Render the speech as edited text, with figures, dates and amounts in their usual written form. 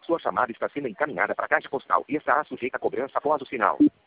Sua chamada está sendo encaminhada para a caixa postal e estará sujeita a cobrança após o sinal.